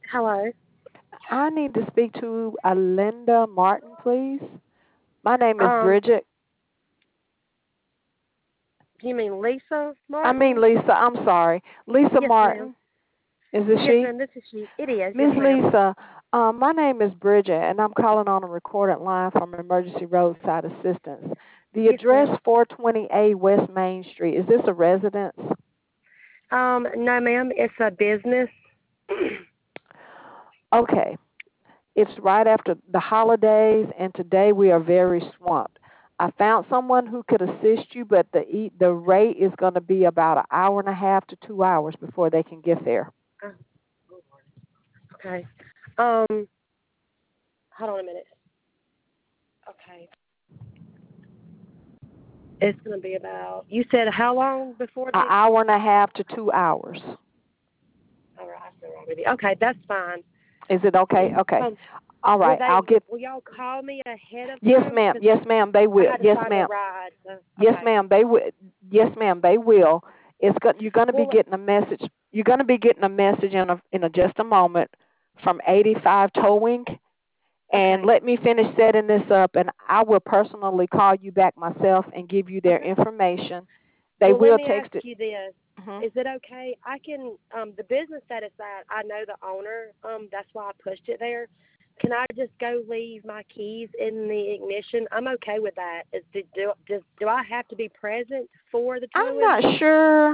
Hello. I need to speak to Linda Martin, please. My name is Um, Bridget. you mean Lisa I mean Martin? Lisa. I'm sorry, Lisa Yes, ma'am. Martin. Is it Yes, she? ma'am. This is she. It is. Yes, Miss ma'am. Lisa, my name is Bridget, and I'm calling on a recorded line from Emergency Roadside Assistance. The Yes, address ma'am. 420A West Main Street. Is this a residence? No, ma'am. It's a business. Okay. It's right after the holidays, and today we are very swamped. I found someone who could assist you, but the rate is going to be about an hour and a half to 2 hours before they can get there. Uh, okay. Um, hold on a minute. Okay. It's gonna be about. You said how long before An they? hour and a half to 2 hours. All right, I still wrong with you. Okay, that's fine. Is it okay? Okay. Um, All will right. they? I'll get. Will y'all call me ahead of Yes, time? ma'am. Because Yes, ma'am. They I will. had to Yes, find a ma'am. ride. So, Yes, okay. ma'am. They will. Yes, ma'am. They will. You're going to be Well, getting a message. You're going to be getting a message in just a moment from 85 Towing. And okay. let me finish setting this up, and I will personally call you back myself and give you their Okay. information. They Well, let will me ask text it. you this. Hmm. Is it okay? I can the business that it's at, I know the owner. That's why I pushed it there. Can I just go leave my keys in the ignition? I'm okay with that. Do I have to be present for the I'm towing? not sure.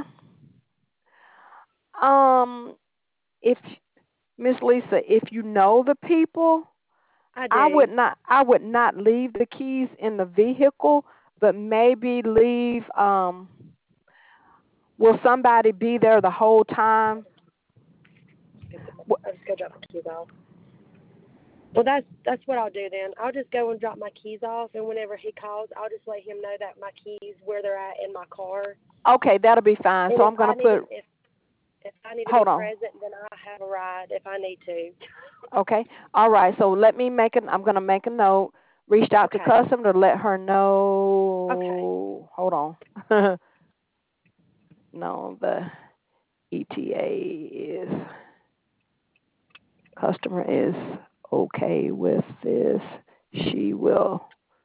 Um, if Miss Lisa, if you know the people, I I do. would not. I would not leave the keys in the vehicle, but maybe leave. Will somebody be there the whole time? I'll just go drop my keys off. Well, that's what I'll do then. I'll just go and drop my keys off, and whenever he calls, I'll just let him know that my keys where they're at in my car. Okay, that'll be fine. And So I'm gonna put. if I need to be Hold on. present, then I'll have a ride if I need to. Okay. All right. So let me make I'm going to make a note. Reached out to Okay. customer to let her Okay. know. Hold on. No, the ETA is customer is okay with this. She will.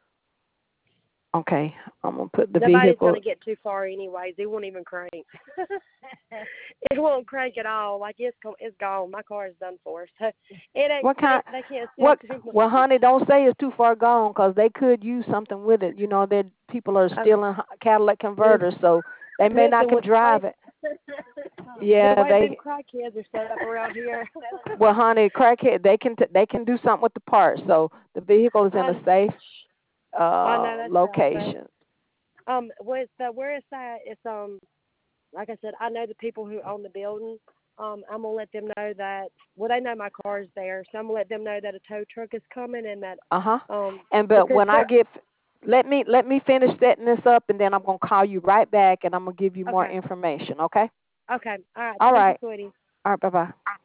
Okay. I'm going to put the Nobody's vehicle. gonna get too far anyways. It won't even crank. It won't crank at all. Like it's gone. My car is done for. So it ain't. What kind? They can't sell What? too much. Well, honey, don't say it's too far gone because they could use something with it. You know, that people are Oh, stealing Cadillac converters, so they may not listen can with drive it. the Yeah, way them they. crackheads are set up around here. Well, honey, crackhead, they can do something with the parts. So the vehicle is in I a safe I know that's right, but location. with where it's at, it's like I said, I know the people who own the building. I'm gonna let them know that. Well, they know my car's there, so I'm gonna let them know that a tow truck is coming and that Uh huh. um And but because when I they're get, let me finish setting this up, and then I'm gonna call you right back, and I'm gonna give you more okay. information. Okay. Okay. All right. All Thank you, right. sweetie. All right. Bye bye.